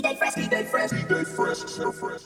Stay fresh, so fresh.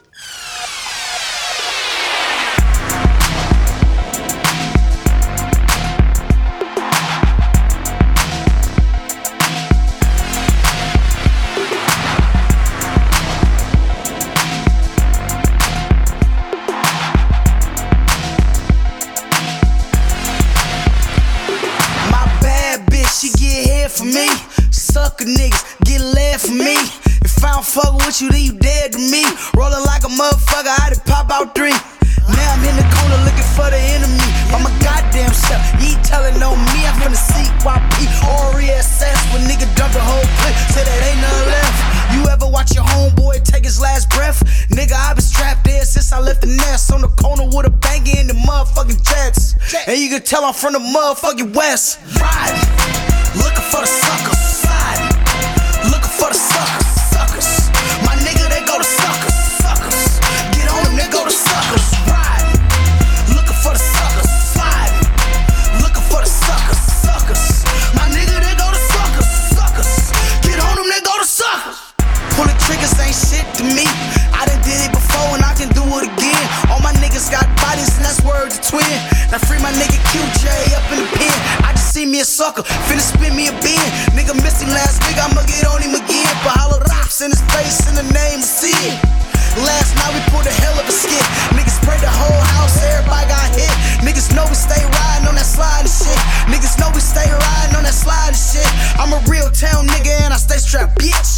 She get head for me. Sucker niggas get laid for me. If I don't fuck with you, then you dead to me. Rolling like a motherfucker, I done pop out 3. Now I'm in the corner looking for the enemy. By my goddamn self, you ain't telling on me. I'm finna CYP or reassess when nigga dump the whole clip. Say that ain't nothing left. You ever watch your homeboy take his last breath? Nigga, I been strapped there since I left the nest. On the corner with a banger in the motherfucking jets. And you can tell I'm from the motherfucking west. Riding, looking for the suckers. Sliding, looking for the suckers. Suckers, my nigga, they go to suckers. Suckers, get on them, they go to suckers. Riding, looking for the suckers. Sliding, looking for the suckers. Suckers, my nigga, they go to suckers. Suckers, get on them, they go to suckers. Pulling triggers ain't shit to me. I done did it before and I can do it again. All my niggas got bodies and that's word to twin. Now free my nigga QJ up in the pen. I just see me a sucker, finna spin me a bin. Nigga missed him last week, I'ma get on him again. But hollow raps in his face in the name of sin. Last night we pulled a hell of a skit. Niggas sprayed the whole house, everybody got hit. Niggas know we stay riding on that slide and shit. Niggas know we stay riding on that slide and shit. I'm a real town nigga and I stay strapped, bitch.